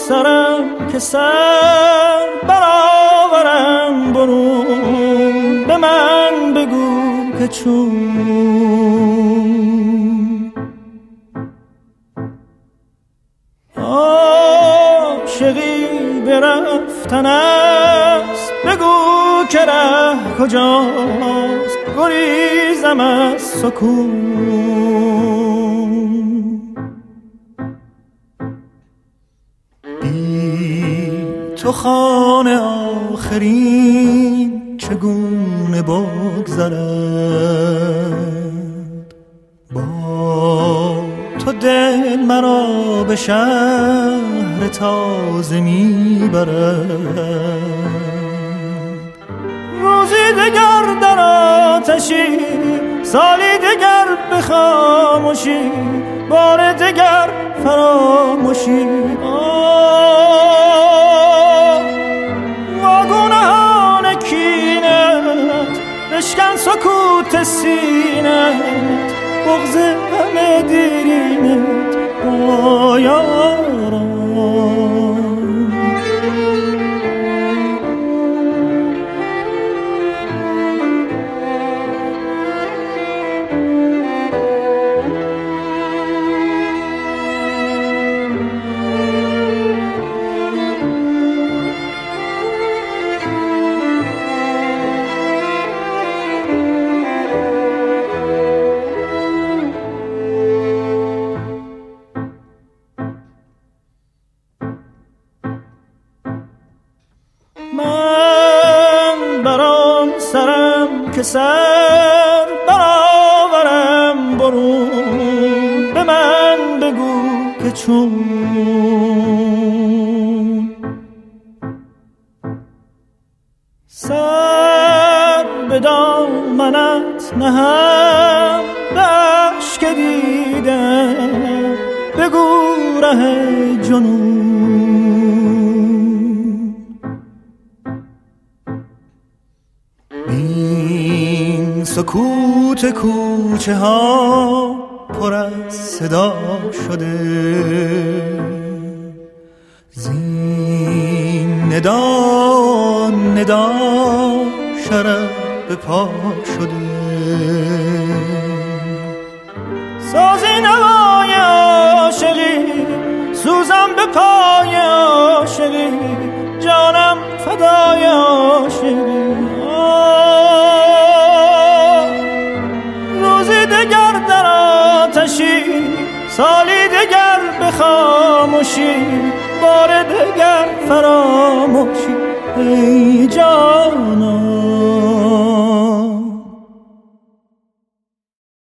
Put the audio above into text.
سرم که سر برآورم برون، به من بگو که چون عاشقی برفتن است، بگو که ره کجاست، گریزم از سکون. بی تو خانه آخرین چگونه بگذرد، با تو دل مرا به شهر تازه میبرد. روزی دگر در آتشی، سالی دگر به خاموشی، بار دگر فراموشی. واگونهان کینت بشکن سکوت سینت، بغض همه دیرینت با یاران. من برام سرم که سر برآورم برون، به من بگو که چون سر به دامنت نهم، به اشک دیدم بگو ره جنون. بین سکوت کوچه ها پر از صدا شده، زین ندا شرف به پا شده. سازی نوای عاشقی، سوزم به پای عاشقی، جانم فدای عاشقی. روزی دگر در آتشی، سالی دگر به خاموشی، بار دگر فراموشی. ای جان